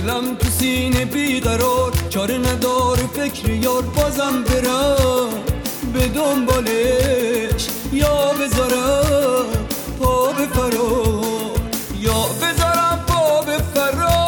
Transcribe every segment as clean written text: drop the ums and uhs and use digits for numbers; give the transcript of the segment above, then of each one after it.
دلم تو سینه بیقرار، چاره ندار فکر یار، بازم برم به دنبالش، یا بذارم پا به فرار، یا بذارم پا به فرار.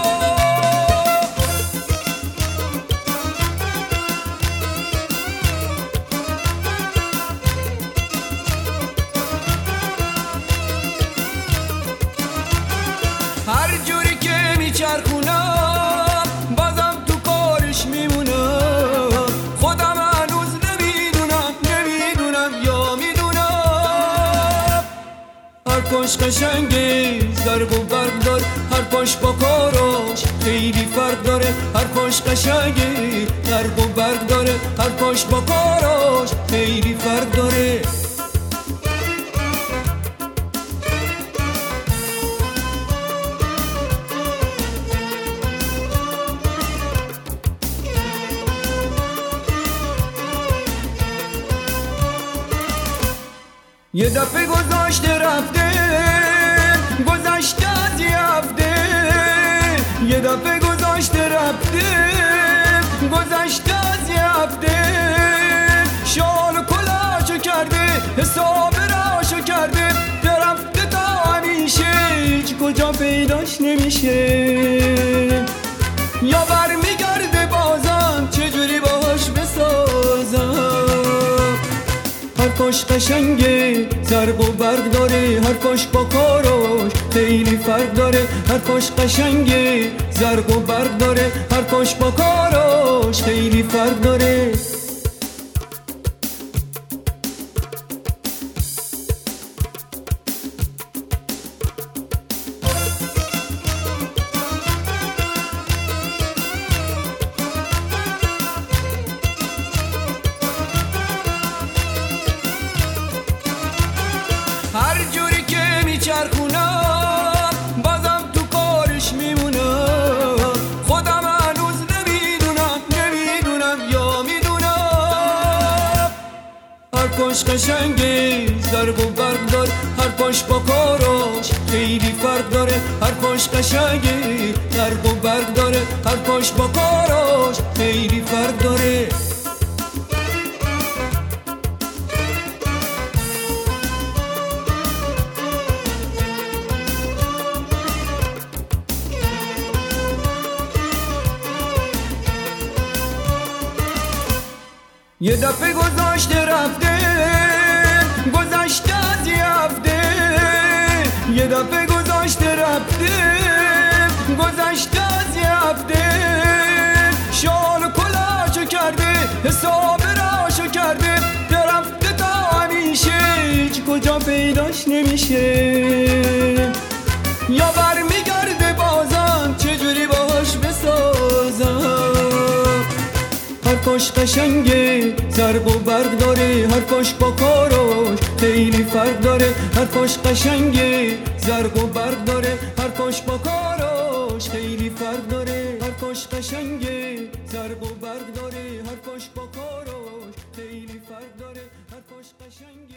هر جوری که میچرخونم بازم تو کارش میمونم، خودم هنوز نمیدونم یا میدونم. هر پاش قشنگه ضرب و برق داره، هر پاش با کاراش خیلی فرق داره. هر پاش قشنگه ضرب و برق داره، هر پاش با کاراش خیلی فرق داره. یه دفعه گذاشته رفته، گذشته از یه هفته. یه دفعه گذاشته رفته، گذشته از یه هفته. شال و کلاشو کرده، حساب راشو کرده، درفته تا همیشه، هیچ کجا پیداش نمیشه. یا برمیگرده بازم، چجوری باهاش بسازم. هر پاش قشنگه ضرب و برق داره، هر پاش با کاراش خیلی فرق داره. هر پاش قشنگه ضرب و برق داره، هر پاش با کاراش خیلی فرق داره. هر جوری که میچرخونم بازم تو کارش میمونم، خودم هنوز نمیدونم یا میدونم. هر پاش قشنگه ضرب و برق داره، هر پاش با کاراش خیلی فرق داره. هر پاش قشنگه ضرب و برق داره، هر پاش با کاراش خیلی فرق داره. یه دفعه گذاشته رفته، گذشته از یه هفته. یه دفعه گذاشته رفته، گذشته از یه هفته. شال و کلاشو کرده، حساب راشو کرده، درفته تا همیشه، هیچ کجا پیداش نمیشه. یا برمیگرده بازم، چجوری باهاش بسازم. هر پاش قشنگه ضرب و برق داره، هر پاش با کاراش خیلی فرق داره. هر پاش قشنگه ضرب و برق داره، هر پاش با کاراش خیلی فرق داره. هر پاش قشنگه ضرب و برق داره، هر پاش با کاراش خیلی فرق داره. هر پاش قشنگه